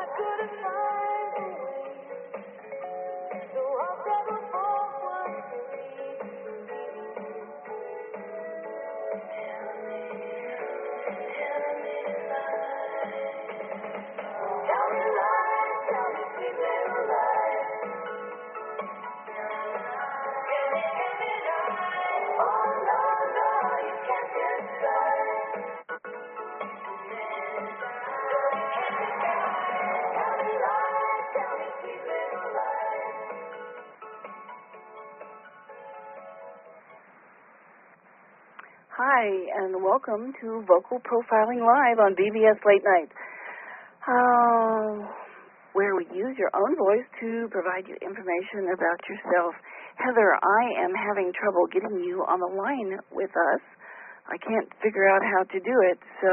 Hi, and welcome to Vocal Profiling Live on BBS Late Night, where we use your own voice to provide you information about yourself. Heather, I am having trouble getting you on the line with us. I can't figure out how to do it, so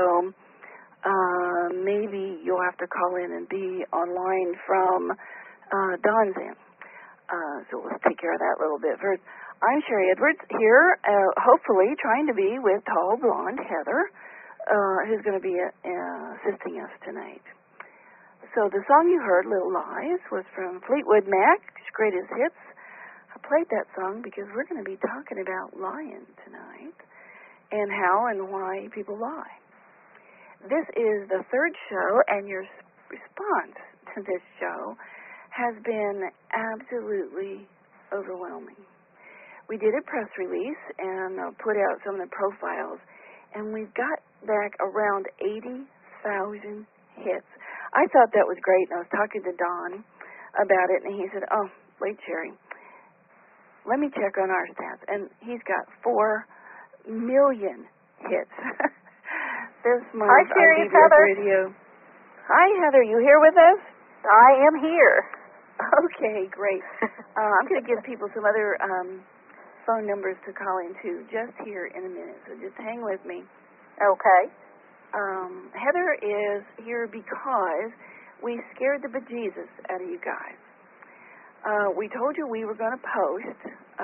maybe you'll have to call in and be online from Don's end. So let's take care of that a little bit first. I'm Sherry Edwards here, hopefully trying to be with tall, blonde Heather, who's going to be assisting us tonight. So the song you heard, Little Lies, was from Fleetwood Mac's greatest hits. I played that song because we're going to be talking about lying tonight and how and why people lie. This is the third show, and your response to this show has been absolutely overwhelming. We did a press release and put out some of the profiles, and we've got back around 80,000 hits. I thought that was great, and I was talking to Don about it, and he said, oh, wait, Sherry, let me check on our stats. And he's got 4 million hits this month. Hi, Sherry, on it's Heather. Radio. Hi, Heather, you here with us? I am here. Okay, great. I'm going to give people some other phone numbers to call into just here in a minute, so just hang with me. Okay. Heather is here because we scared the bejesus out of you guys. We told you we were going to post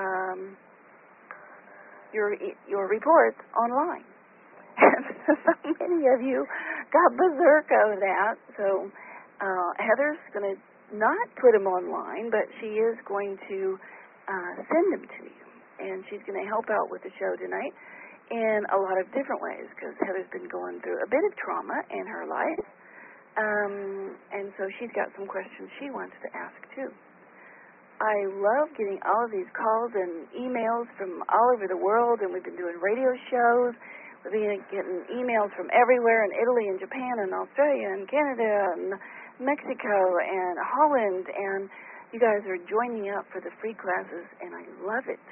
your reports online. And so many of you got berserk over that, so Heather's going to not put them online, but she is going to send them to you. And she's going to help out with the show tonight in a lot of different ways, because Heather's been going through a bit of trauma in her life. And so she's got some questions she wants to ask, too. I love getting all of these calls and emails from all over the world, and we've been doing radio shows. We've been getting emails from everywhere, in Italy and Japan and Australia and Canada and Mexico and Holland, and you guys are joining up for the free classes, and I love it.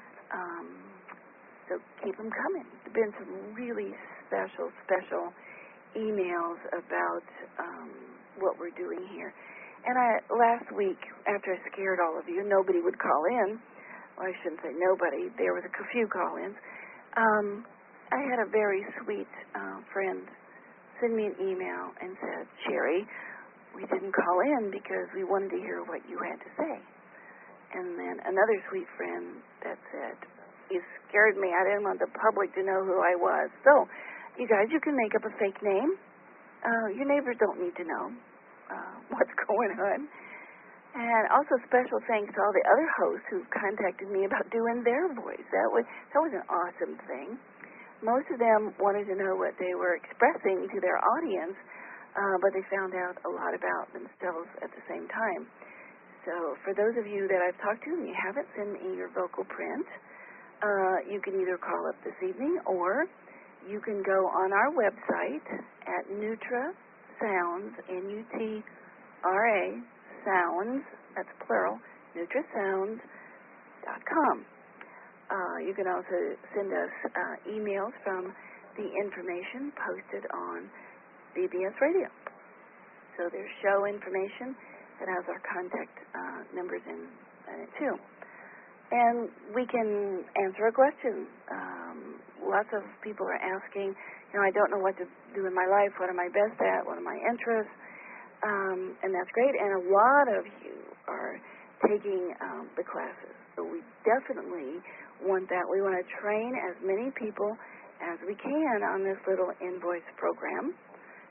So keep them coming. There have been some really special emails about what we're doing here. And last week, after I scared all of you, nobody would call in. Well, I shouldn't say nobody. There was a few call-ins. I had a very sweet friend send me an email and said, Sherry, we didn't call in because we wanted to hear what you had to say. And then another sweet friend that said, you scared me. I didn't want the public to know who I was. So, you guys, you can make up a fake name. Your neighbors don't need to know what's going on. And also special thanks to all the other hosts who contacted me about doing their voice. That was an awesome thing. Most of them wanted to know what they were expressing to their audience, but they found out a lot about themselves at the same time. So for those of you that I've talked to and you haven't sent me your vocal print, you can either call up this evening or you can go on our website at Nutra Sounds, N-U-T-R-A, Sounds, that's plural, NutraSounds.com. You can also send us emails from the information posted on BBS Radio. So there's show information that has our contact numbers in it too. And we can answer a question. Lots of people are asking, I don't know what to do in my life, what am I best at, what are my interests, and that's great. And a lot of you are taking the classes. So we definitely want that. We want to train as many people as we can on this little invoice program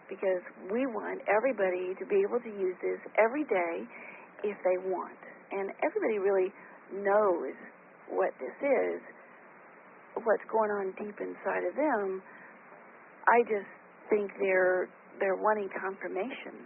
because we want everybody to be able to use this every day if they want. And everybody really knows what this is, what's going on deep inside of them. I just think they're wanting confirmation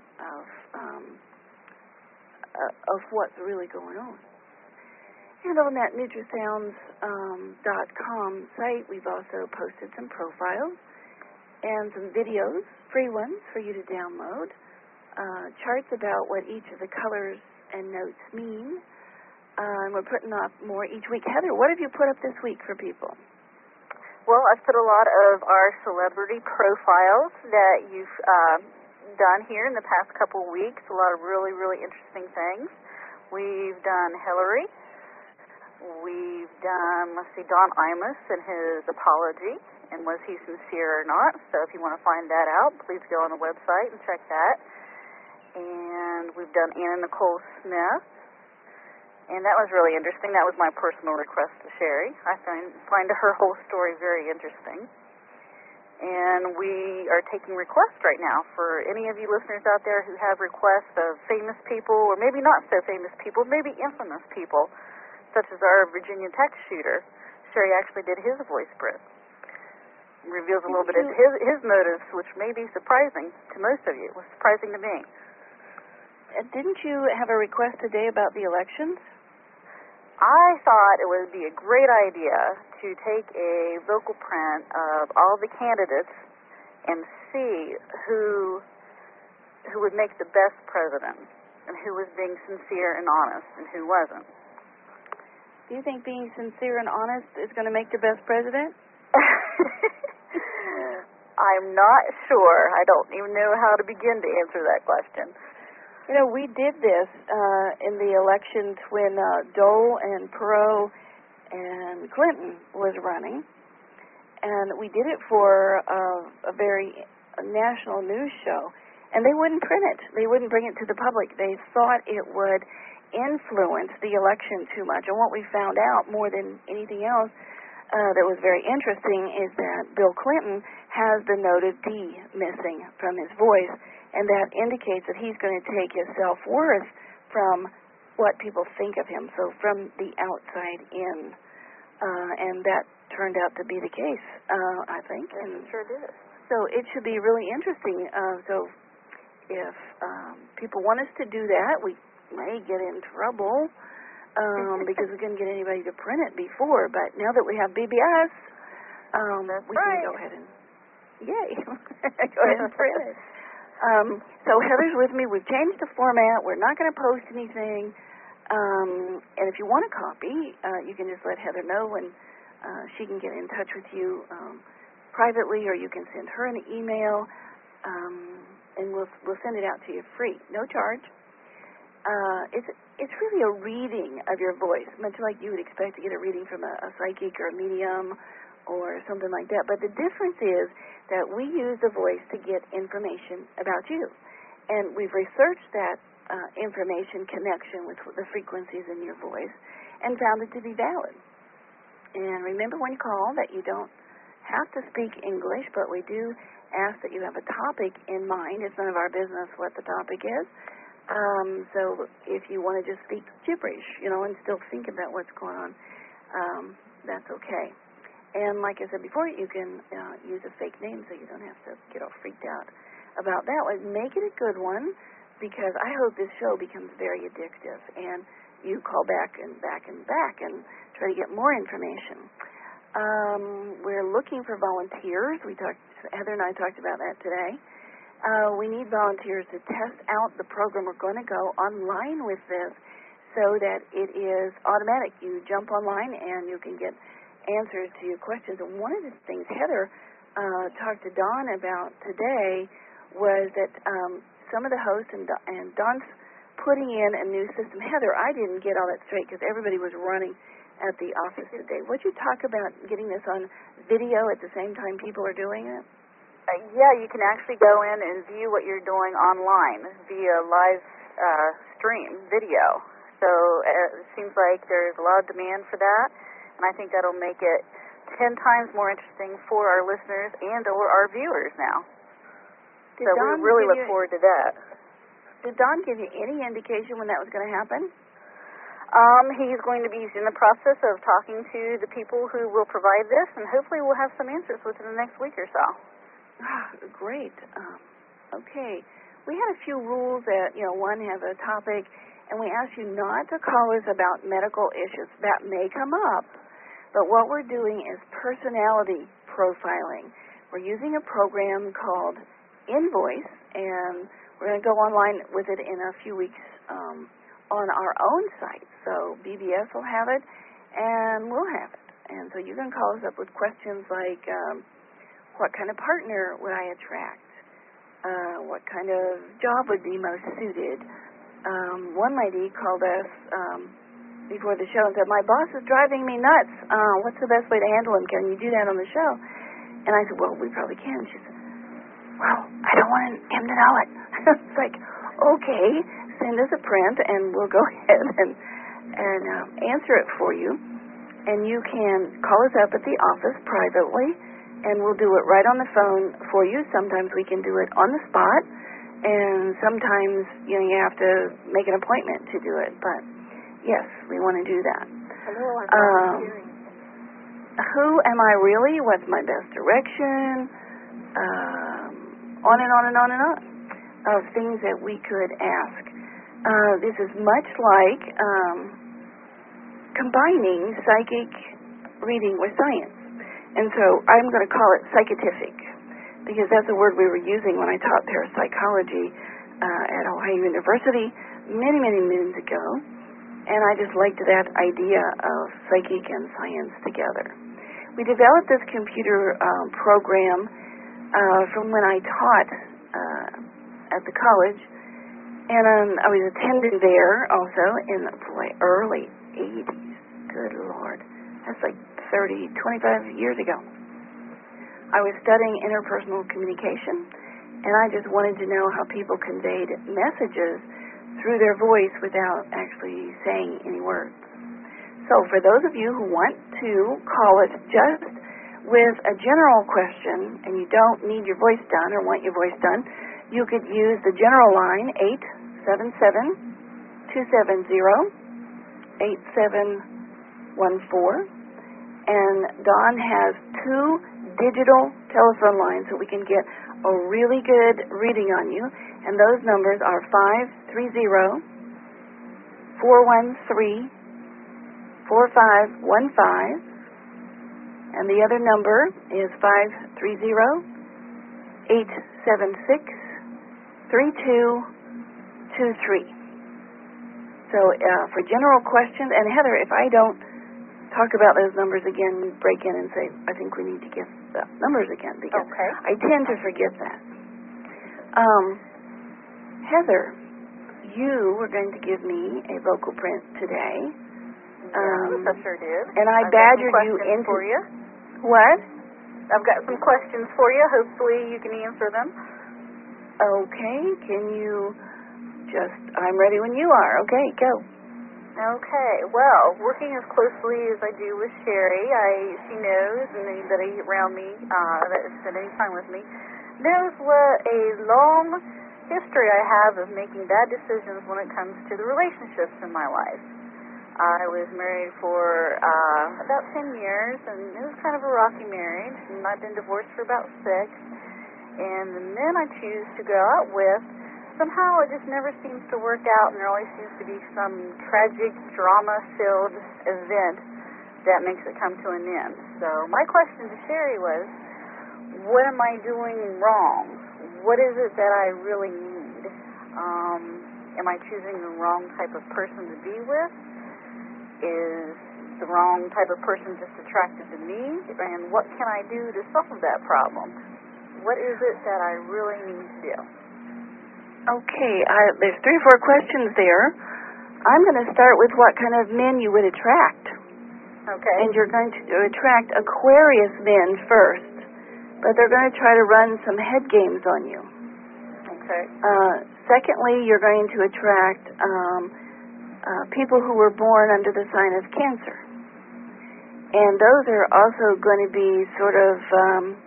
of what's really going on. And on that NutriSounds.com site, we've also posted some profiles and some videos, free ones for you to download, charts about what each of the colors and notes mean. And we're putting up more each week. Heather, what have you put up this week for people? Well, I've put a lot of our celebrity profiles that you've done here in the past couple weeks, a lot of really, really interesting things. We've done Hillary. We've done, Don Imus and his apology, and was he sincere or not. So if you want to find that out, please go on the website and check that. And we've done Anna Nicole Smith, and that was really interesting. That was my personal request to Sherry. I find her whole story very interesting. And we are taking requests right now for any of you listeners out there who have requests of famous people, or maybe not so famous people, maybe infamous people, such as our Virginia Tech shooter. Sherry actually did his voice print. Reveals a little bit of his motives, which may be surprising to most of you. It was surprising to me. Didn't you have a request today about the elections? I thought it would be a great idea to take a vocal print of all the candidates and see who would make the best president, and who was being sincere and honest, and who wasn't. Do you think being sincere and honest is going to make the best president? I'm not sure. I don't even know how to begin to answer that question. You know, we did this in the elections when Dole and Perot and Clinton was running, and we did it for a very national news show, and they wouldn't print it. They wouldn't bring it to the public. They thought it would influence the election too much. And what we found out more than anything else that was very interesting is that Bill Clinton has the note of D missing from his voice, and that indicates that he's going to take his self-worth from what people think of him, so from the outside in. And that turned out to be the case, I think. And it sure did. So it should be really interesting. So if people want us to do that, we may get in trouble because we couldn't get anybody to print it before. But now that we have BBS, we can go ahead and yay, go ahead and print it. So Heather's with me. We've changed the format. We're not going to post anything. And if you want a copy, you can just let Heather know, and she can get in touch with you privately, or you can send her an email, and we'll send it out to you free, no charge. It's really a reading of your voice, much like you would expect to get a reading from a psychic or a medium or something like that. But the difference is that we use the voice to get information about you. And we've researched that information connection with the frequencies in your voice and found it to be valid. And remember when you call that you don't have to speak English, but we do ask that you have a topic in mind. It's none of our business what the topic is. So if you want to just speak gibberish, and still think about what's going on, that's okay. And like I said before, you can use a fake name so you don't have to get all freaked out about that one. Make it a good one, because I hope this show becomes very addictive and you call back and back and back and try to get more information. We're looking for volunteers. Heather and I talked about that today. We need volunteers to test out the program. We're going to go online with this so that it is automatic. You jump online and you can get answers to your questions. And one of the things Heather talked to Dawn about today was that some of the hosts, and Dawn's putting in a new system. Heather, I didn't get all that straight because everybody was running at the office today. Would you talk about getting this on video at the same time people are doing it? Yeah, you can actually go in and view what you're doing online via live stream video. So it seems like there's a lot of demand for that, and I think that'll make it 10 times more interesting for our listeners and or our viewers now. So we really look forward to that. Did Don give you any indication when that was going to happen? He's going to be in the process of talking to the people who will provide this, and hopefully we'll have some answers within the next week or so. Great. Okay. We had a few rules that, one has a topic, and we ask you not to call us about medical issues. That may come up, but what we're doing is personality profiling. We're using a program called Invoice, and we're going to go online with it in a few weeks on our own site. So BBS will have it, and we'll have it. And so you can call us up with questions like, what kind of partner would I attract? What kind of job would be most suited? One lady called us before the show and said, my boss is driving me nuts. What's the best way to handle him? Can you do that on the show? And I said, well, we probably can. She said, well, I don't want him to know it. It's like, okay, send us a print, and we'll go ahead and answer it for you. And you can call us up at the office privately, and we'll do it right on the phone for you. Sometimes we can do it on the spot, and sometimes you have to make an appointment to do it. But yes, we want to do that. Hello, I'm who am I really? What's my best direction? On and on and on and on of things that we could ask. This is much like combining psychic reading with science. And so I'm going to call it psychific, because that's the word we were using when I taught parapsychology at Ohio University many, many moons ago. And I just liked that idea of psychic and science together. We developed this computer program from when I taught at the college, and I was attending there also in the early 80s. Good Lord. That's like 25 years ago. I was studying interpersonal communication, and I just wanted to know how people conveyed messages through their voice without actually saying any words. So for those of you who want to call us just with a general question, and you don't need your voice done or want your voice done, you could use the general line, 877-270-8714. And Don has 2 digital telephone lines so we can get a really good reading on you. And those numbers are 530-413-4515. And the other number is 530-876-3223. So for general questions, and Heather, if I don't talk about those numbers again, break in and say, I think we need to give the numbers again, because I tend to forget that. Heather, you were going to give me a vocal print today. Yes, I sure did. And I badgered you into... for you. What? I've got some questions for you. Hopefully you can answer them. Okay. Can you I'm ready when you are. Okay, go. Okay. Well, working as closely as I do with Sherry, she knows, and anybody around me that has spent any time with me knows what a long history I have of making bad decisions when it comes to the relationships in my life. I was married for about 10 years, and it was kind of a rocky marriage, and I've been divorced for about 6. And the men I choose to go out with, somehow it just never seems to work out, and there always seems to be some tragic, drama-filled event that makes it come to an end. So my question to Sherry was, what am I doing wrong? What is it that I really need? Am I choosing the wrong type of person to be with? Is the wrong type of person just attracted to me? And what can I do to solve that problem? What is it that I really need to do? Okay, there's 3 or 4 questions there. I'm going to start with what kind of men you would attract. Okay. And you're going to attract Aquarius men first, but they're going to try to run some head games on you. Okay. Secondly, you're going to attract people who were born under the sign of Cancer. And those are also going to be sort of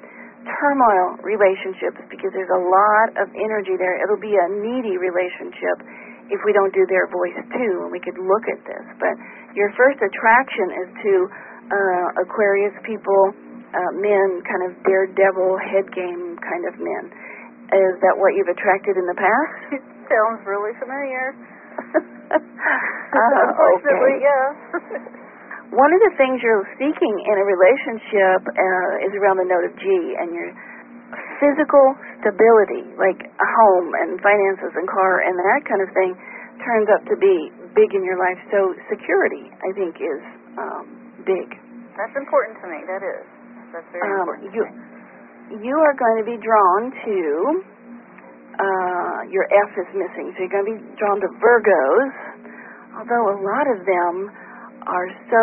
turmoil relationships because there's a lot of energy there. It'll be a needy relationship if we don't do their voice too, and we could look at this. But your first attraction is to Aquarius people, men, kind of daredevil, head game kind of men. Is that what you've attracted in the past? It sounds really familiar. Unfortunately, yeah. One of the things you're seeking in a relationship is around the note of G, and your physical stability, like a home and finances and car and that kind of thing, turns up to be big in your life. So security, I think, is big. That's important to me. That is. That's very important to me. You are going to be drawn to, your F is missing, so you're going to be drawn to Virgos, although a lot of them are so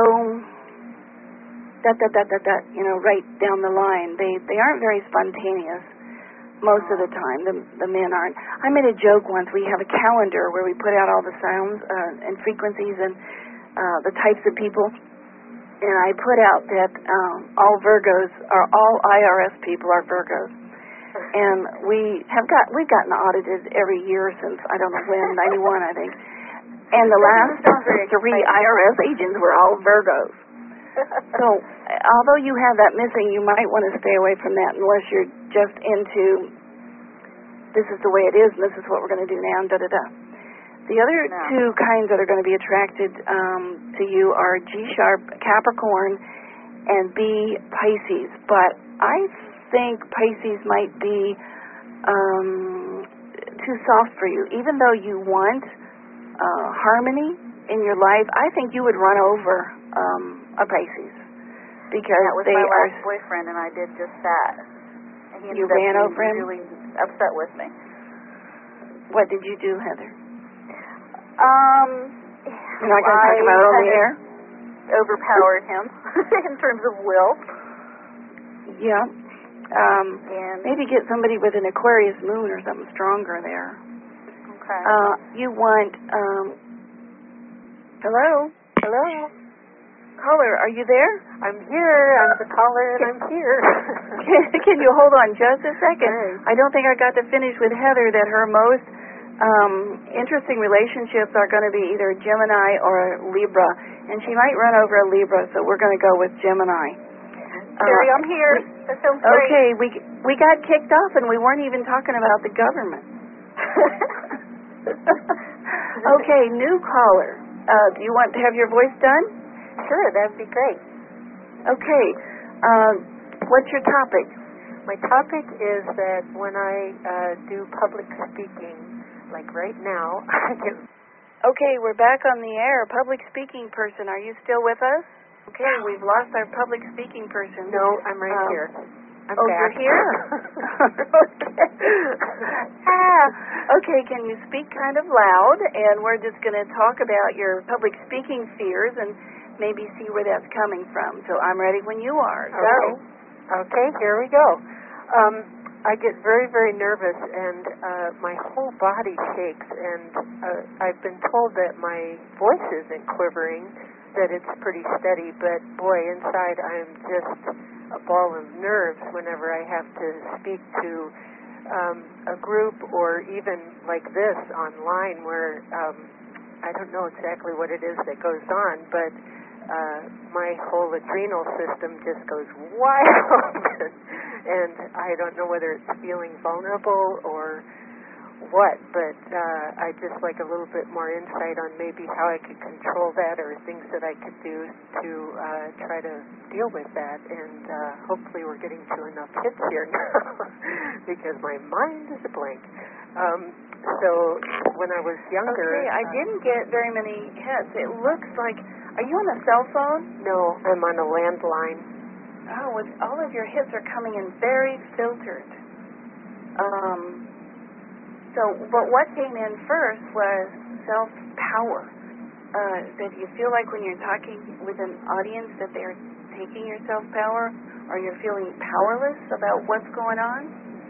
right down the line. They aren't very spontaneous most of the time. The men aren't. I made a joke once. We have a calendar where we put out all the sounds and frequencies and the types of people. And I put out that all Virgos, or all IRS people are Virgos. And we've gotten audited every year since, I don't know when, 91, I think. And the last 3 IRS agents were all Virgos. So, although you have that missing, you might want to stay away from that unless you're just into, this is the way it is, and this is what we're going to do now, and da-da-da. The other two kinds that are going to be attracted to you are G-sharp Capricorn and B Pisces. But I think Pisces might be too soft for you. Even though you want harmony in your life, I think you would run over a Pisces because that was they my are. last boyfriend, and I did just that. And he you ran over him. Really upset with me. What did you do, Heather? You're not going to talk about it on the air? Overpowered him in terms of will. Yeah. And maybe get somebody with an Aquarius moon or something stronger there. Okay. You want, hello? Hello? Caller, are you there? I'm here. I'm the caller, and I'm here. Can you hold on just a second? Okay. I don't think I got to finish with Heather that her most interesting relationships are going to be either Gemini or Libra, and she might run over a Libra, so we're going to go with Gemini. Terry, I'm here. That sounds great. Okay, we got kicked off, and we weren't even talking about the government. Okay, new caller. Do you want to have your voice done? Sure, that'd be great. Okay. What's your topic? My topic is that when I do public speaking, like right now, I get... Okay, we're back on the air. Public speaking person, are you still with us? Okay, we've lost our public speaking person. No, I'm right here. I'm back. You're here? Okay, can you speak kind of loud? And we're just going to talk about your public speaking fears and maybe see where that's coming from. So I'm ready when you are. Okay, here we go. I get very, very nervous, and my whole body shakes, and I've been told that my voice isn't quivering, that it's pretty steady, but boy, inside I'm just a ball of nerves whenever I have to speak to a group, or even like this online where I don't know exactly what it is that goes on, but my whole adrenal system just goes wild. And I don't know whether it's feeling vulnerable or what, but I just like a little bit more insight on maybe how I could control that, or things that I could do to try to deal with that. And hopefully we're getting to enough hits here now because my mind is a blank. So when I was younger... Okay, I didn't get very many hits. It looks like... Are you on a cell phone? No, I'm on a landline. Oh, all of your hits are coming in very filtered. But what came in first was self-power. Do you feel like when you're talking with an audience that they're taking your self-power, or you're feeling powerless about what's going on?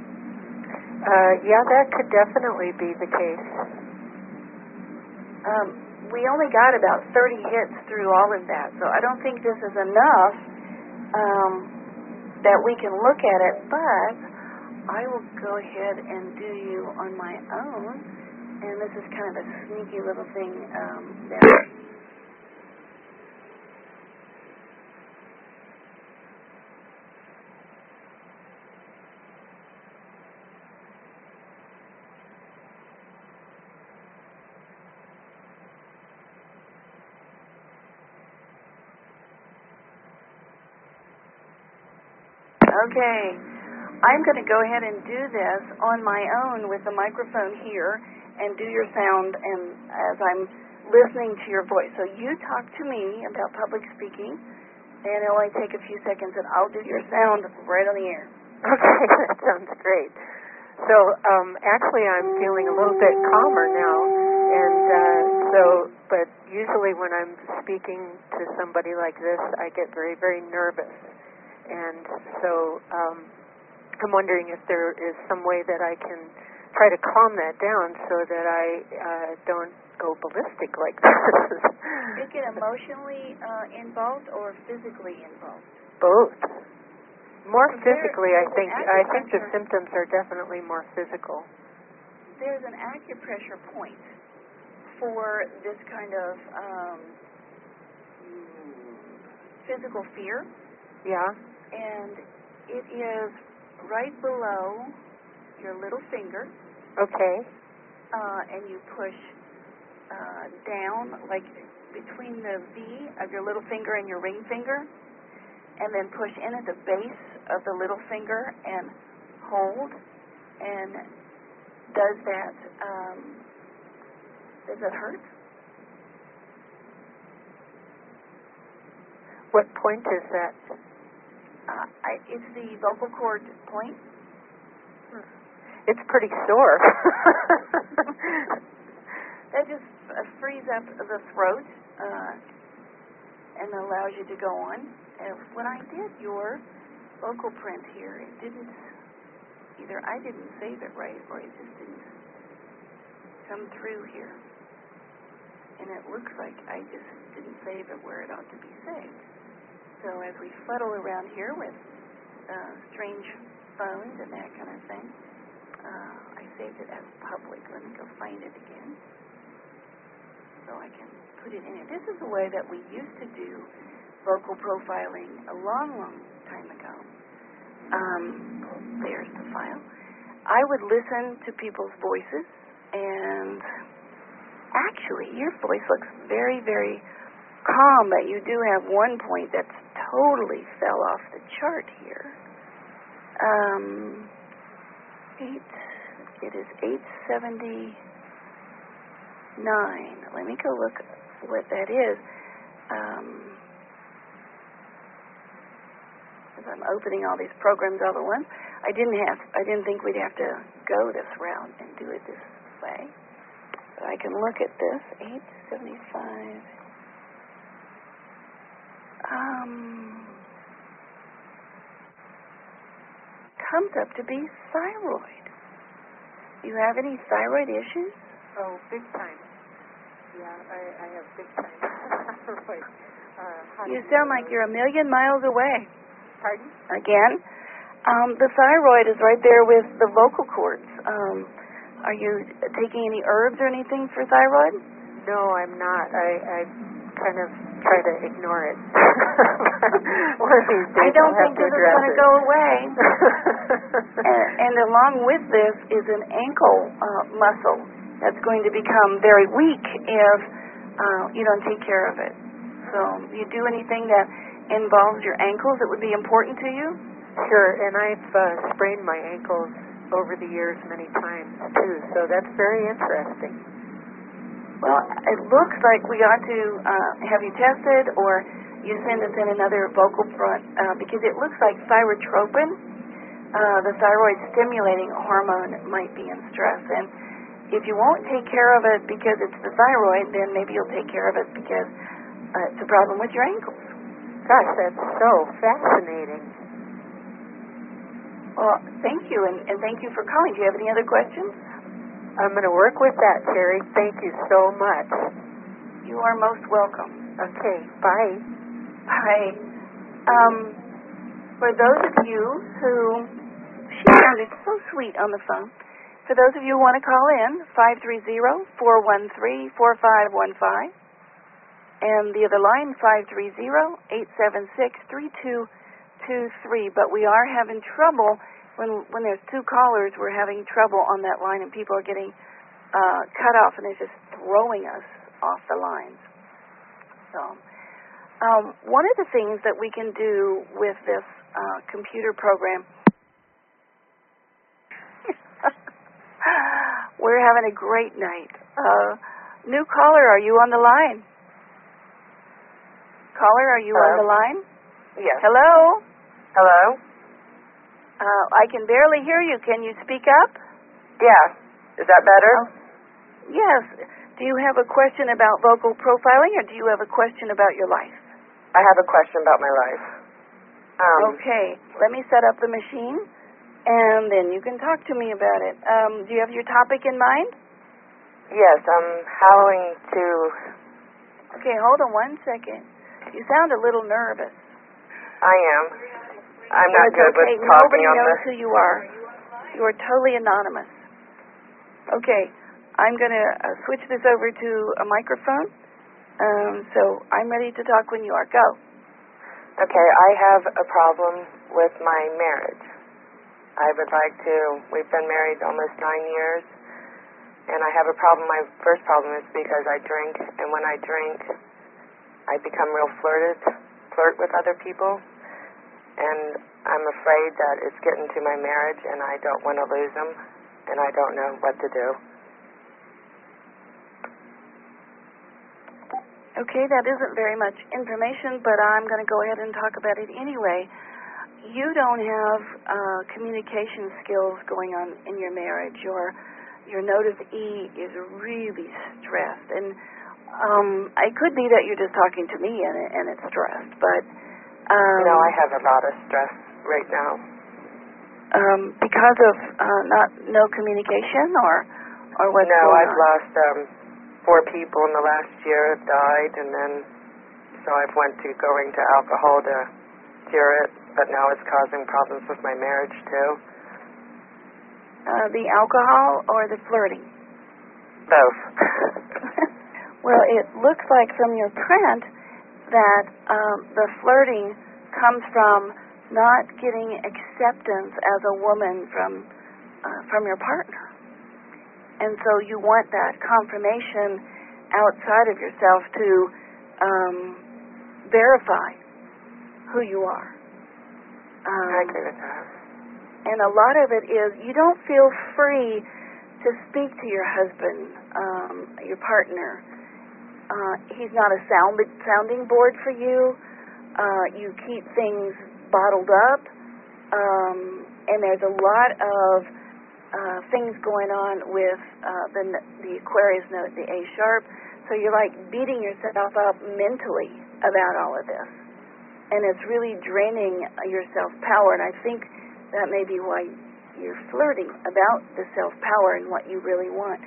Yeah, that could definitely be the case. We only got about 30 hits through all of that, so I don't think this is enough that we can look at it, but I will go ahead and do you on my own, and this is kind of a sneaky little thing that... Okay, I'm going to go ahead and do this on my own with the microphone here and do your sound and as I'm listening to your voice. So you talk to me about public speaking, and it'll only take a few seconds, and I'll do your sound right on the air. Okay, that sounds great. So actually I'm feeling a little bit calmer now, and but usually when I'm speaking to somebody like this, I get very, very nervous. And so I'm wondering if there is some way that I can try to calm that down so that I don't go ballistic like this. Is it emotionally involved or physically involved? Both. More physically, I think. I think the symptoms are definitely more physical. There's an acupressure point for this kind of physical fear. Yeah. And it is right below your little finger. Okay. And you push down, like between the V of your little finger and your ring finger, and then push in at the base of the little finger and hold. And does that hurt? What point is that? It's the vocal cord point. It's pretty sore. That just frees up the throat and allows you to go on. When I did your vocal print here, it didn't, either I didn't save it right or it just didn't come through here. And it looks like I just didn't save it where it ought to be saved. So as we fuddle around here with strange phones and that kind of thing, I saved it as public. Let me go find it again so I can put it in here. This is the way that we used to do vocal profiling a long, long time ago. There's the file. I would listen to people's voices, and actually your voice looks very, very calm, but you do have one point that's totally fell off the chart here. It is 879. Let me go look what that is. As I'm opening all these programs all at once, I didn't think we'd have to go this route and do it this way. So I can look at this. 875. Comes up to be thyroid. You have any thyroid issues? Oh, big time. Yeah, I have big time thyroid. You sound like you're a million miles away. Pardon? Again? The thyroid is right there with the vocal cords. Are you taking any herbs or anything for thyroid? No, I'm not. I kind of try to ignore it. One of these days I don't I'll think this is going to go away. and along with this is an ankle muscle that's going to become very weak if you don't take care of it. So you do anything that involves your ankles that would be important to you? Sure, and I've sprained my ankles over the years many times, too, so that's very interesting. Well, it looks like we ought to have you tested, or you send us in another vocal front, because it looks like thyrotropin, the thyroid-stimulating hormone, might be in stress. And if you won't take care of it because it's the thyroid, then maybe you'll take care of it because it's a problem with your ankles. Gosh, that's so fascinating. Well, thank you, and thank you for calling. Do you have any other questions? I'm going to work with that, Terry. Thank you so much. You are most welcome. Okay, bye. Bye. For those of you who, she sounded so sweet on the phone. For those of you who want to call in, 530-413-4515. And the other line, 530-876-3223. But we are having trouble when there's two callers. We're having trouble on that line, and people are getting cut off, and they're just throwing us off the lines. So, one of the things that we can do with this computer program, we're having a great night. New caller, are you on the line? Caller, are you on the line? Yes. Hello? Hello? I can barely hear you. Can you speak up? Yeah. Is that better? Yes. Do you have a question about vocal profiling, or do you have a question about your life? I have a question about my life. Okay. Let me set up the machine, and then you can talk to me about it. Do you have your topic in mind? Yes, I'm howling to... Okay, hold on one second. You sound a little nervous. I am. I'm not good okay. with talking Nobody on knows the... who you are. You are totally anonymous. Okay, I'm going to switch this over to a microphone. So I'm ready to talk when you are. Go. Okay, I have a problem with my marriage. I would like to... We've been married almost 9 years, and I have a problem. My first problem is because I drink, and when I drink, I become real flirt with other people, and I'm afraid that it's getting to my marriage, and I don't want to lose them, and I don't know what to do. Okay, that isn't very much information, but I'm going to go ahead and talk about it anyway. You don't have communication skills going on in your marriage. Your note of E is really stressed, and it could be that you're just talking to me and it's stressed, but... no, I have a lot of stress right now. Because of no communication, or what's No, going I've on? lost 4 people in the last year have died, and then so I've went to going to alcohol to cure it, but now it's causing problems with my marriage too. The alcohol or the flirting? Both. Well, it looks like from your print that the flirting comes from not getting acceptance as a woman from your partner. And so you want that confirmation outside of yourself to verify who you are. I agree with that. And a lot of it is you don't feel free to speak to your husband, your partner. He's not a sounding board for you. You keep things bottled up. And there's a lot of things going on with the Aquarius note, the A sharp. So you're like beating yourself up mentally about all of this. And it's really draining your self-power. And I think that may be why you're flirting about the self-power and what you really want.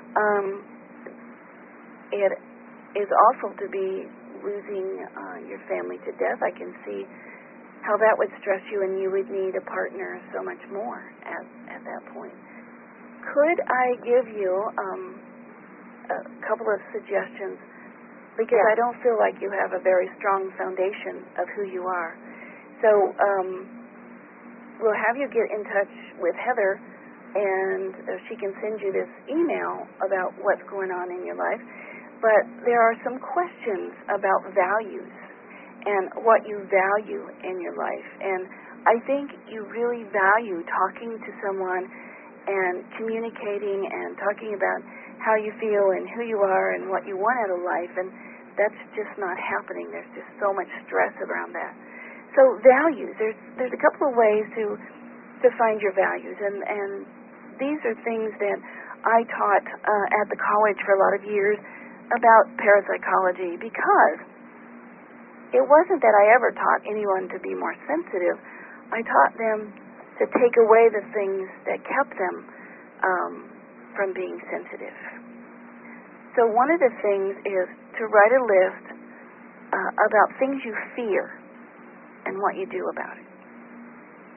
It is awful to be losing your family to death. I can see how that would stress you, and you would need a partner so much more at that point. Could I give you a couple of suggestions? Because I don't feel like you have a very strong foundation of who you are. So we'll have you get in touch with Heather, and she can send you this email about what's going on in your life. But there are some questions about values and what you value in your life. And I think you really value talking to someone and communicating and talking about how you feel and who you are and what you want out of life. And that's just not happening. There's just so much stress around that. So values, there's a couple of ways to find your values. And these are things that I taught at the college for a lot of years about parapsychology, because it wasn't that I ever taught anyone to be more sensitive. I taught them to take away the things that kept them from being sensitive. So one of the things is to write a list about things you fear and what you do about it.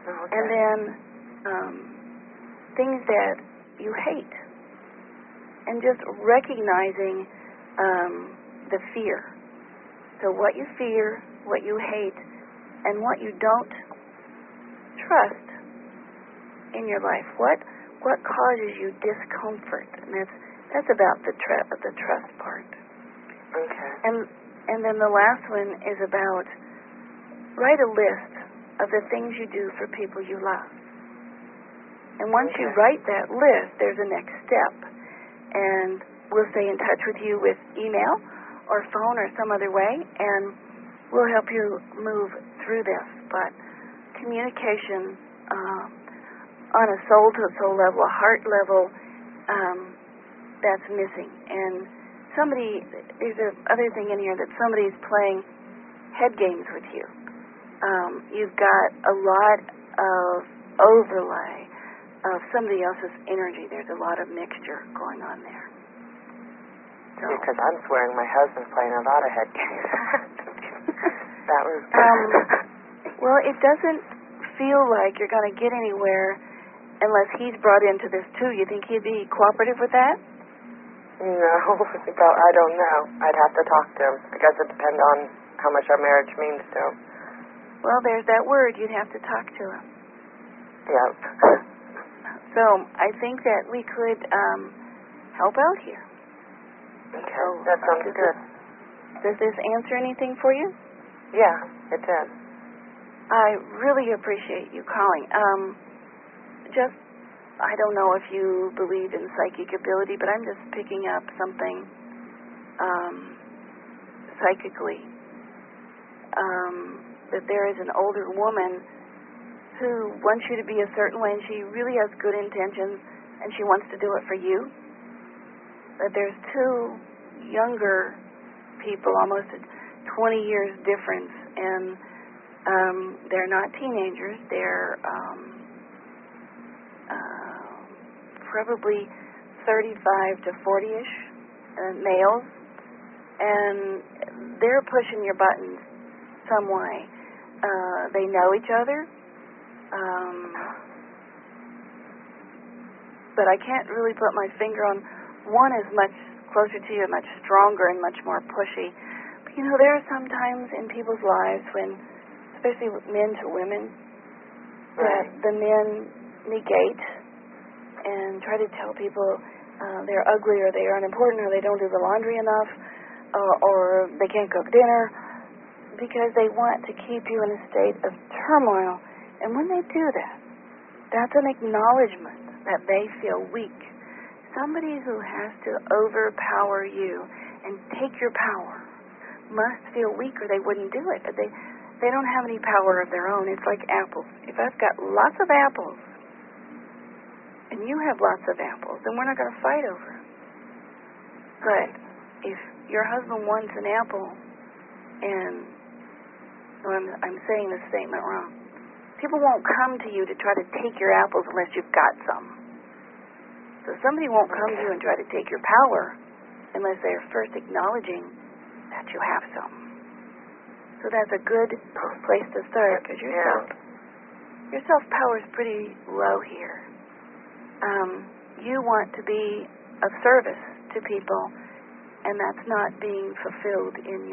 Oh, okay. And then things that you hate. And just recognizing the fear. So what you fear, what you hate, and what you don't trust in your life. What causes you discomfort? And that's about the trust part. Okay. And then the last one is about write a list of the things you do for people you love. And once you write that list, there's a next step. And we'll stay in touch with you with email or phone or some other way, and we'll help you move through this. But communication on a soul-to-soul level, a heart level, that's missing. And there's a other thing in here that somebody's playing head games with you. You've got a lot of overlay of somebody else's energy. There's a lot of mixture going on there. So, because I'm swearing my husband's playing a lot of head games. That was... well, it doesn't feel like you're going to get anywhere unless he's brought into this too. You think he'd be cooperative with that? No, I don't know. I'd have to talk to him. I guess it depends on how much our marriage means to him. Well, there's that word. You'd have to talk to him. Yep. So I think that we could help out here. Okay, so, that sounds good. Does this answer anything for you? Yeah, it did. I really appreciate you calling. I don't know if you believe in psychic ability, but I'm just picking up something psychically. That there is an older woman who wants you to be a certain way, and she really has good intentions, and she wants to do it for you. But there's two younger people, almost 20 years difference, and they're not teenagers. They're probably 35 to 40-ish males, and they're pushing your buttons some way. They know each other, but I can't really put my finger on. One is much closer to you, much stronger and much more pushy. But there are some times in people's lives when, especially with men to women, that the men negate and try to tell people they're ugly or they are unimportant or they don't do the laundry enough or they can't cook dinner because they want to keep you in a state of turmoil. And when they do that, that's an acknowledgement that they feel weak. Somebody who has to overpower you and take your power must feel weak or they wouldn't do it. They don't have any power of their own. It's like apples. If I've got lots of apples and you have lots of apples, then we're not going to fight over them. But if your husband wants an apple and I'm saying this statement wrong. People won't come to you to try to take your apples unless you've got some. So somebody won't come to you and try to take your power unless they're first acknowledging that you have some. So that's a good place to start because your self-power is pretty low here. You want to be of service to people, and that's not being fulfilled in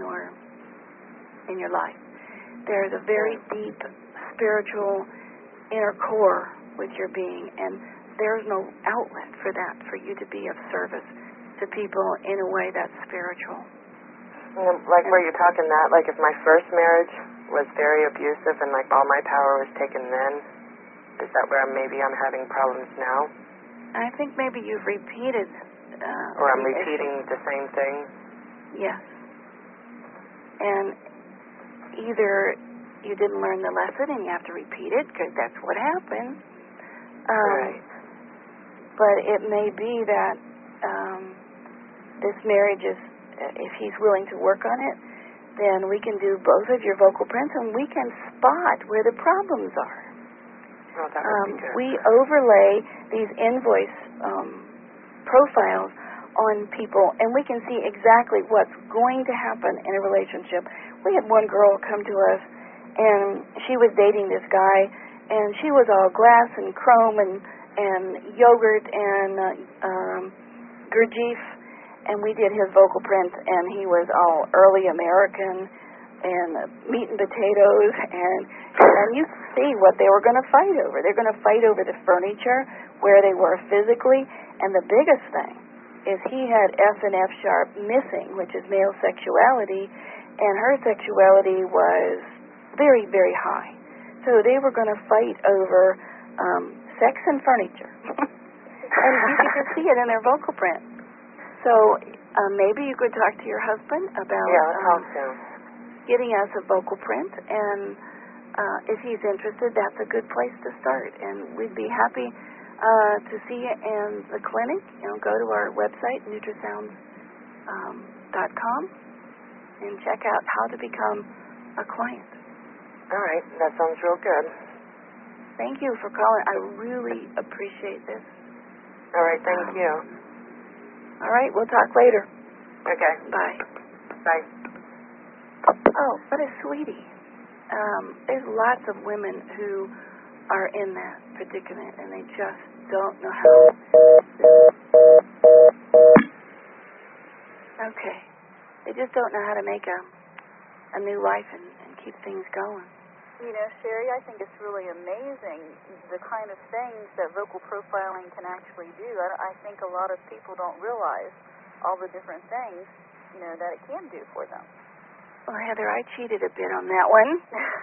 your life. There's a very deep spiritual inner core with your being, and there's no outlet for that, for you to be of service to people in a way that's spiritual. Like where you're talking that, like if my first marriage was very abusive and like all my power was taken then, is that where maybe I'm having problems now? I think maybe you've repeated or I'm repeating the same thing? Yes. And either you didn't learn the lesson and you have to repeat it because that's what happened. Right. But it may be that this marriage is, if he's willing to work on it, then we can do both of your vocal prints and we can spot where the problems are. Oh, that would be good. We overlay these invoice profiles on people, and we can see exactly what's going to happen in a relationship. We had one girl come to us, and she was dating this guy, and she was all glass and chrome and yogurt and Gurdjieff, and we did his vocal print, and he was all early American and meat and potatoes, and you see what they were going to fight over. They're going to fight over the furniture, where they were physically, and the biggest thing is he had F and F sharp missing, which is male sexuality, and her sexuality was very, very high. So they were going to fight over sex and furniture. And you get to see it in their vocal print. So maybe you could talk to your husband about getting us a vocal print, and if he's interested, that's a good place to start. And we'd be happy to see you in the clinic. Go to our website, nutrisounds.com, and check out how to become a client. All right, that sounds real good. Thank you for calling. I really appreciate this. All right, thank you. All right, we'll talk later. Okay. Bye. Bye. Oh, what a sweetie. There's lots of women who are in that predicament, and they just don't know how. Okay. They just don't know how to make a new life and keep things going. Sherry, I think it's really amazing the kind of things that vocal profiling can actually do. I think a lot of people don't realize all the different things, that it can do for them. Well, Heather, I cheated a bit on that one.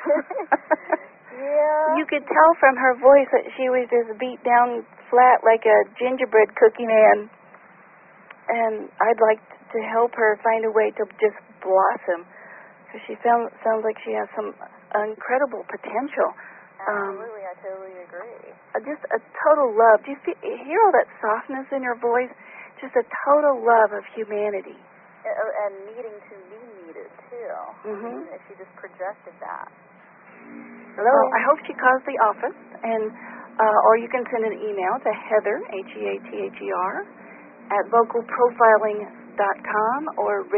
Yeah. You could tell from her voice that she was just beat down flat like a gingerbread cookie man. And I'd like to help her find a way to just blossom, because she sounds like she has some incredible potential. Absolutely, I totally agree. Just a total love. Do you hear all that softness in her voice? Just a total love of humanity. And needing to be needed, too. Mm-hmm. She just projected that. Hello. Well, I hope she calls the office, and or you can send an email to Heather, Heather, at vocalprofiling.com, or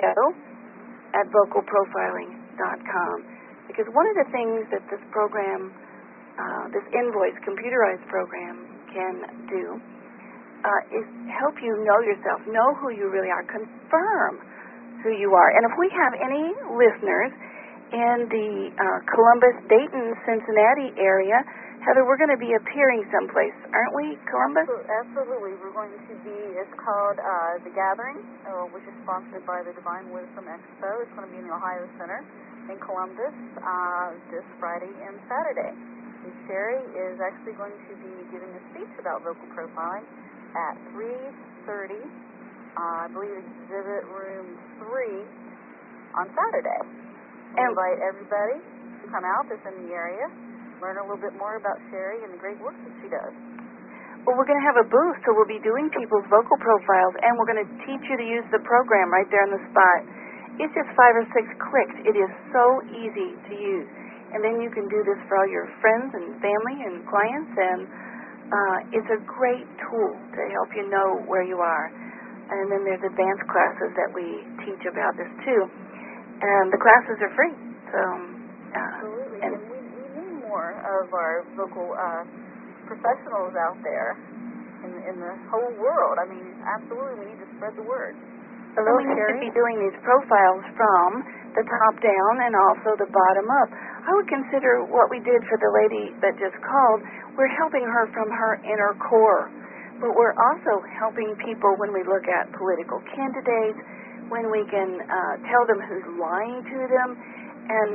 radio@vocalprofiling.com. Because one of the things that this program, this Invoice computerized program, can do is help you know yourself, know who you really are, confirm who you are. And if we have any listeners in the Columbus, Dayton, Cincinnati area, Heather, we're going to be appearing someplace, aren't we, Columbus? Absolutely. We're going to be, it's called The Gathering, which is sponsored by the Divine Wisdom Expo. It's going to be in the Ohio Center in Columbus this Friday and Saturday. And Sherry is actually going to be giving a speech about vocal profiling at 3:30, I believe exhibit room 3 on Saturday. We invite everybody to come out that's in the area, learn a little bit more about Sherry and the great work that she does. Well, we're going to have a booth, so we'll be doing people's vocal profiles, and we're going to teach you to use the program right there on the spot. It's just 5 or 6 clicks. It is so easy to use. And then you can do this for all your friends and family and clients, and it's a great tool to help you know where you are. And then there's advanced classes that we teach about this, too. And the classes are free. So, absolutely. And we need more of our vocal professionals out there in the whole world. I mean, absolutely, we need to spread the word. So we need to be doing these profiles from the top down and also the bottom up. I would consider what we did for the lady that just called, we're helping her from her inner core. But we're also helping people when we look at political candidates, when we can tell them who's lying to them. And,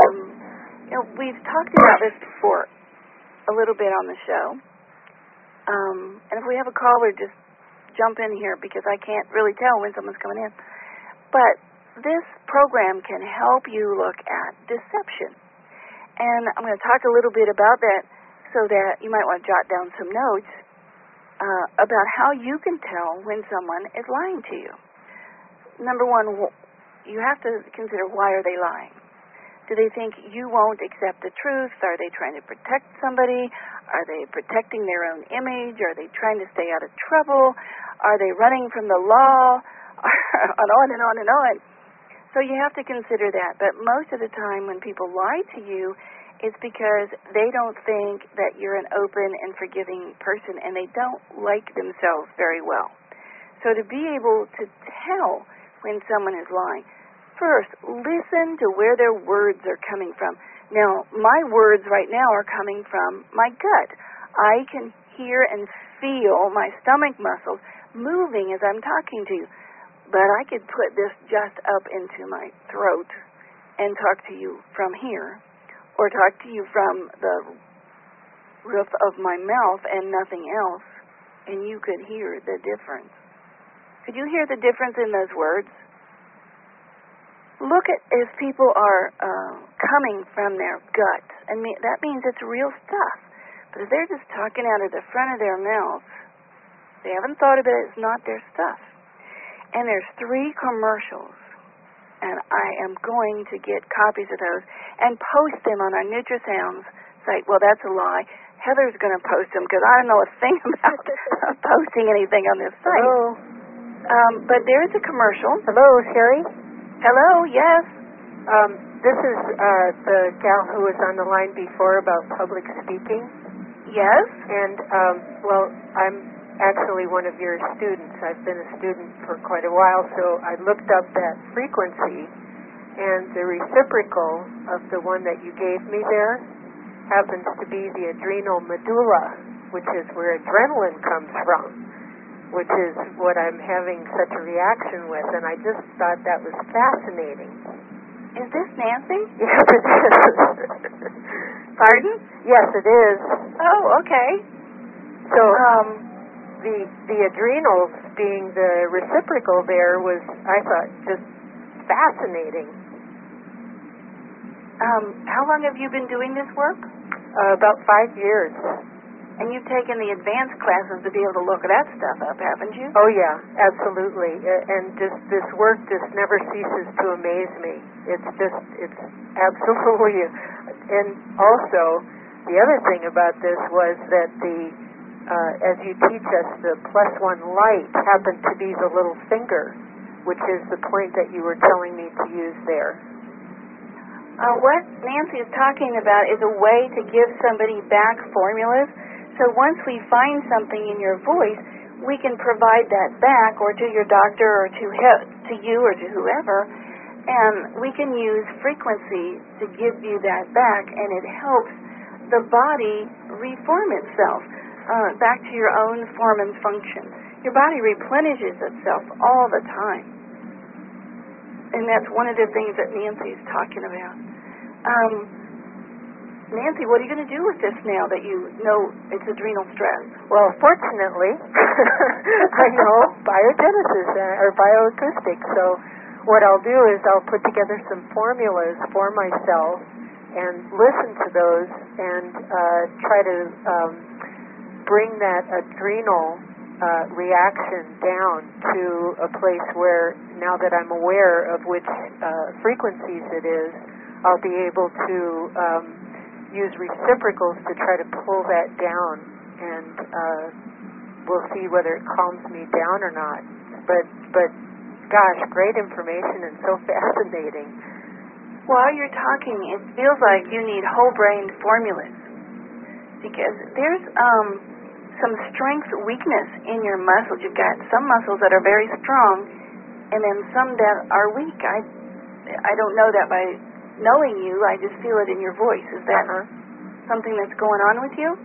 we've talked about this before a little bit on the show. And if we have a caller, just jump in here, because I can't really tell when someone's coming in. But this program can help you look at deception. And I'm going to talk a little bit about that so that you might want to jot down some notes about how you can tell when someone is lying to you. Number one, you have to consider, why are they lying? Do they think you won't accept the truth? Are they trying to protect somebody? Are they protecting their own image? Are they trying to stay out of trouble? Are they running from the law? And on and on and on. So you have to consider that. But most of the time when people lie to you, It's because they don't think that you're an open and forgiving person, and they don't like themselves very well. So to be able to tell when someone is lying, first, listen to where their words are coming from. Now, my words right now are coming from my gut. I can hear and feel my stomach muscles moving as I'm talking to you. But I could put this just up into my throat and talk to you from here, or talk to you from the roof of my mouth and nothing else, and you could hear the difference. Could you hear the difference in those words? Look at if people are coming from their gut, and that means it's real stuff. But if they're just talking out of the front of their mouth, they haven't thought about it, it's not their stuff. And there's 3 commercials, and I am going to get copies of those and post them on our NutriSounds site. Well, that's a lie. Heather's going to post them because I don't know a thing about posting anything on this site. Hello. But there is a commercial. Hello, Sherry? Hello, yes. This is the gal who was on the line before about public speaking. Yes. And, well, I'm actually one of your students. I've been a student for quite a while, so I looked up that frequency, and the reciprocal of the one that you gave me there happens to be the adrenal medulla, which is where adrenaline comes from, which is what I'm having such a reaction with, and I just thought that was fascinating. Is this Nancy? Yes, it is. Pardon? Yes, it is. Oh, okay. So, the adrenals being the reciprocal there was, I thought, just fascinating. How long have you been doing this work? About 5 years. And you've taken the advanced classes to be able to look that stuff up, haven't you? Oh, yeah, absolutely. And just this work just never ceases to amaze me. It's absolutely. And also, the other thing about this was that as you teach us, the +1 light happened to be the little finger, which is the point that you were telling me to use there. What Nancy is talking about is a way to give somebody back formulas. So once we find something in your voice, we can provide that back, or to your doctor, or to you, or to whoever, and we can use frequency to give you that back, and it helps the body reform itself back to your own form and function. Your body replenishes itself all the time, and that's one of the things that Nancy's talking about. Nancy, what are you going to do with this now that you know it's adrenal stress? Well, fortunately, I know biogenesis or bioacoustics, so what I'll do is I'll put together some formulas for myself and listen to those and try to bring that adrenal reaction down to a place where, now that I'm aware of which frequencies it is, I'll be able to use reciprocals to try to pull that down, and we'll see whether it calms me down or not. But gosh, great information and so fascinating. While you're talking, it feels like you need whole-brained formulas, because there's some strength-weakness in your muscles. You've got some muscles that are very strong, and then some that are weak. I don't know that by knowing you, I just feel it in your voice. Is that something that's going on with you?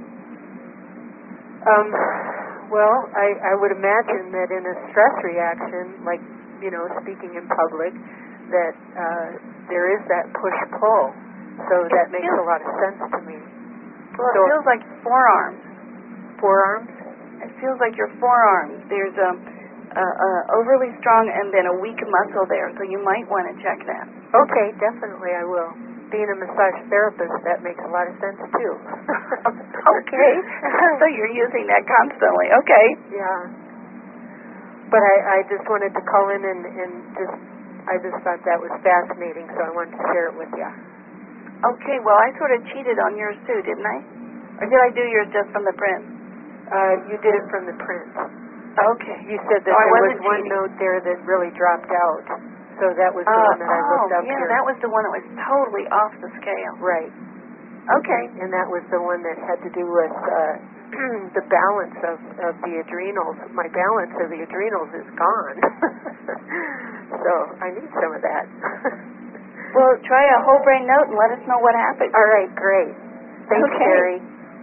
Well, I would imagine that in a stress reaction, like, speaking in public, that there is that push-pull. So that makes a lot of sense to me. Well, it feels like forearms. Forearms? It feels like your forearms. There's a overly strong and then a weak muscle there, so you might want to check that. Okay, definitely I will. Being a massage therapist, that makes a lot of sense too. Okay, so you're using that constantly. Okay. Yeah. But I just wanted to call in and I just thought that was fascinating, so I wanted to share it with you. Okay, well, I sort of cheated on yours too, didn't I? Or did I do yours just from the print? You did it from the print. Okay. You said that there was one note there that really dropped out. So that was the one that I looked up here. here. That was the one that was totally off the scale. Right. Okay. And that was the one that had to do with the balance of the adrenals. My balance of the adrenals is gone. So I need some of that. Well, try a whole brain note and let us know what happened. All right, great. Thanks, Okay. Sherry.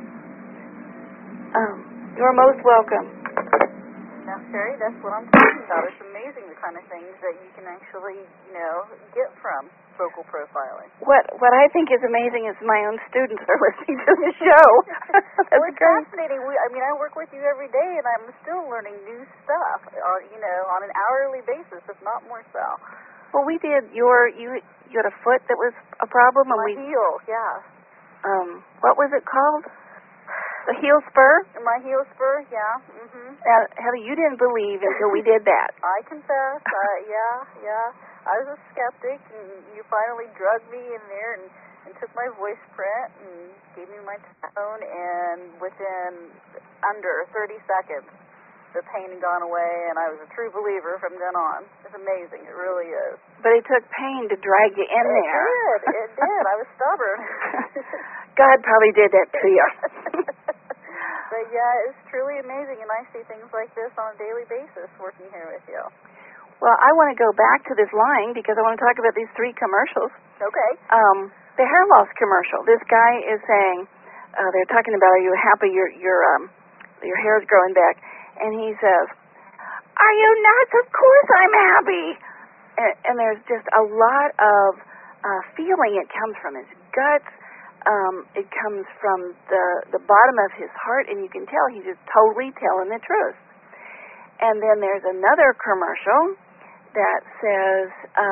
You're most welcome. Now, Sherry, that's what I'm talking about. It's amazing the kind of things that you can actually, get from vocal profiling. What I think is amazing is my own students are listening to the show. That's Well, it's great. fascinating. I work with you every day, and I'm still learning new stuff, on an hourly basis, if not more so. Well, we did you had a foot that was a problem, and My heel, yeah. what was it called? The heel spur? My heel spur, yeah. Heather, you didn't believe until we did that. I confess, yeah. I was a skeptic, and you finally drugged me in there and took my voice print and gave me my tone, and within under 30 seconds, the pain had gone away, and I was a true believer from then on. It's amazing. It really is. But it took pain to drag you in there. It did. I was stubborn. God probably did that to you. But yeah, it's truly amazing, and I see things like this on a daily basis working here with you. Well, I want to go back to this line because I want to talk about these 3 commercials. Okay. The hair loss commercial. This guy is saying, they're talking about, are you happy your hair is growing back? And he says, are you nuts? Of course I'm happy. And there's just a lot of feeling. It comes from his guts. It comes from the bottom of his heart, and you can tell he's just totally telling the truth. And then there's another commercial that says,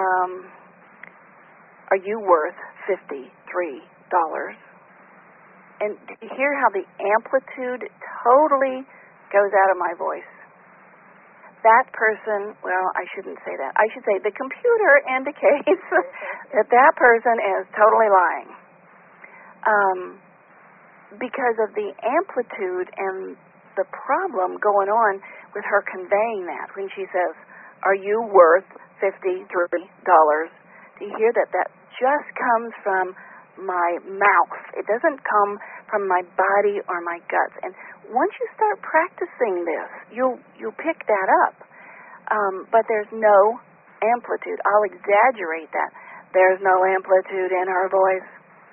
are you worth $53? And do you hear how the amplitude totally goes out of my voice? That person, well, I shouldn't say that. I should say the computer indicates that person is totally lying. Because of the amplitude and the problem going on with her conveying that when she says, are you worth $53? Do you hear that? That just comes from my mouth. It doesn't come from my body or my guts. And once you start practicing this, you'll pick that up. But there's no amplitude. I'll exaggerate that. There's no amplitude in her voice.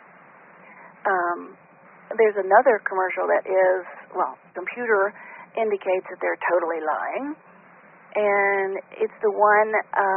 There's another commercial that is, computer indicates that they're totally lying. And it's the one,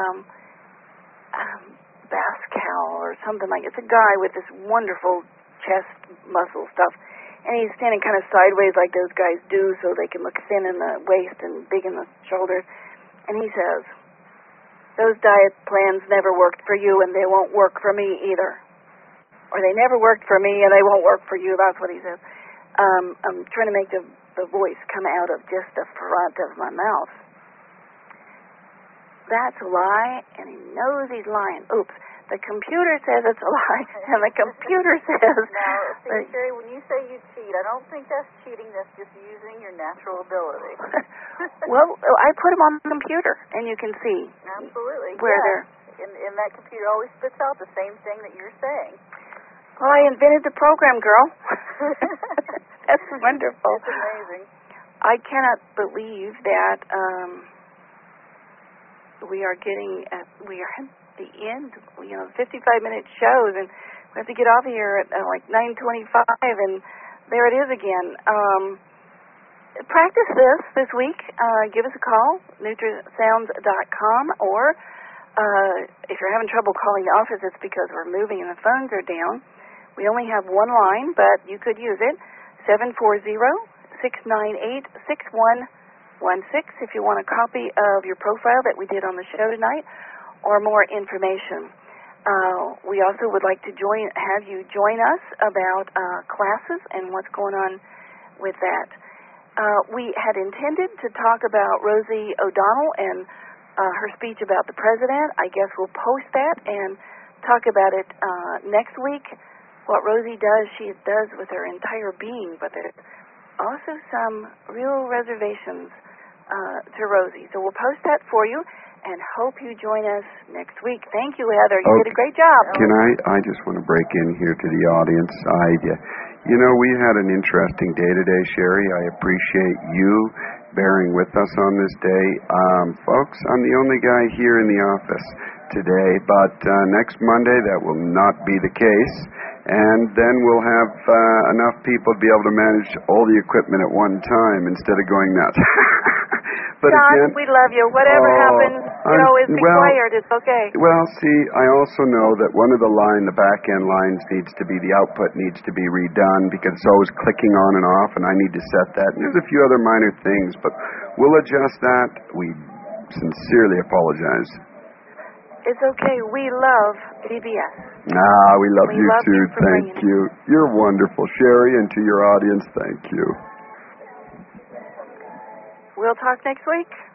Bascal or something like it. It's a guy with this wonderful chest muscle stuff. And he's standing kind of sideways like those guys do so they can look thin in the waist and big in the shoulders. And he says, those diet plans never worked for you and they won't work for me either. Or they never worked for me and they won't work for you. That's what he says. I'm trying to make the voice come out of just the front of my mouth. That's a lie, and he knows he's lying. Oops. The computer says it's a lie, and the computer says... Now, see, Sherry, when you say you cheat, I don't think that's cheating. That's just using your natural ability. Well, I put them on the computer, and you can see. Absolutely. Where they're... And that computer always spits out the same thing that you're saying. Well, I invented the program, girl. That's wonderful. It's amazing. I cannot believe that we are at the end, 55-minute shows, and we have to get off of here at like 9:25, and there it is again. Practice this week. Give us a call, NutriSounds.com, or if you're having trouble calling the office, it's because we're moving and the phones are down. We only have one line, but you could use it, 740-698-6116 if you want a copy of your profile that we did on the show tonight or more information. We also would like to have you join us about classes and what's going on with that. We had intended to talk about Rosie O'Donnell and her speech about the president. I guess we'll post that and talk about it next week. What Rosie does, she does with her entire being, but there's also some real reservations to Rosie. So we'll post that for you, and hope you join us next week. Thank you, Heather. You did a great job. Can I just want to break in here to the audience. We had an interesting day today, Sherry. I appreciate you bearing with us on this day. Folks, I'm the only guy here in the office today, but next Monday that will not be the case, and then we'll have enough people to be able to manage all the equipment at one time instead of going nuts. But John, again, we love you. Whatever happens, it's required. It's okay. Well, see, I also know that one of the back-end lines needs to be, the output needs to be redone because it's always clicking on and off, and I need to set that. And there's a few other minor things, but we'll adjust that. We sincerely apologize. It's okay. We love PBS. We love you love too. you for Thank you. You're wonderful, Sherry, and to your audience, thank you. We'll talk next week.